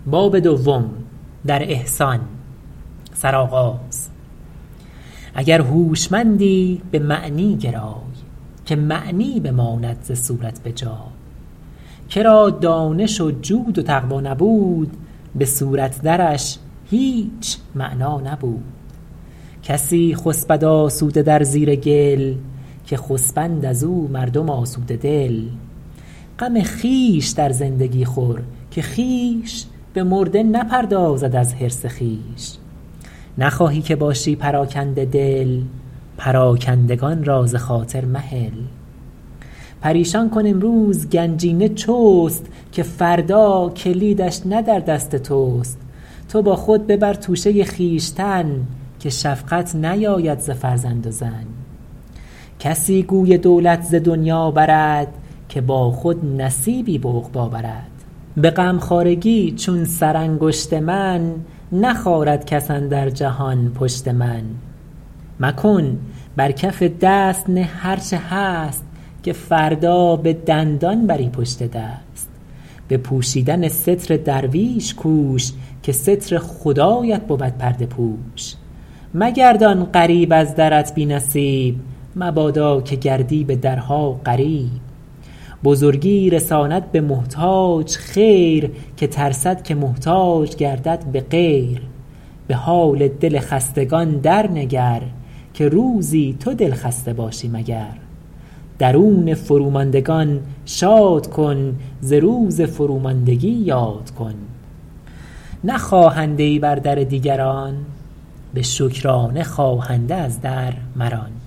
باب دوم در احسان. سرآغاز. اگر هوشمندی به معنی گرای که معنی بماند ز صورت به جای. کرا دانش و جود و تقوی نبود، به صورت درش هیچ معنی نبود. کسی خسبد آسوده در زیر گل، که خسبند از او مردم آسوده دل. غم خویش در زندگی خور، که خویش به مرده نپردازد از حرص خویش. نخواهی که باشی پراکنده دل، پراکندگان را ز خاطر مهل. پریشان کن امروز گنجینه چست، که فردا کلیدش نه در دست توست. تو با خود ببر توشه خویشتن، که شفقت نیاید ز فرزند و زن. کسی گوی دولت ز دنیا برد، که با خود نصیبی به عقبی برد. به غمخوارگی چون سرانگشت من، نخارد کس اندر جهان پشت من. مکن بر کف دست نه هر چه هست، که فردا به دندان بری پشت دست. به پوشیدن ستر درویش کوش، که ستر خدایت بود پرده پوش. مگردان غریب از درت بی نصیب، مبادا که گردی به درها غریب. بزرگی رساند به محتاج خیر، که ترسد که محتاج گردد به غیر. به حال دل خستگان در نگر، که روزی تو دل خسته باشی مگر. درون فروماندگان شاد کن، ز روز فروماندگی یاد کن. نه خواهنده ای بر در دیگران، به شکرانه خواهنده از در مران.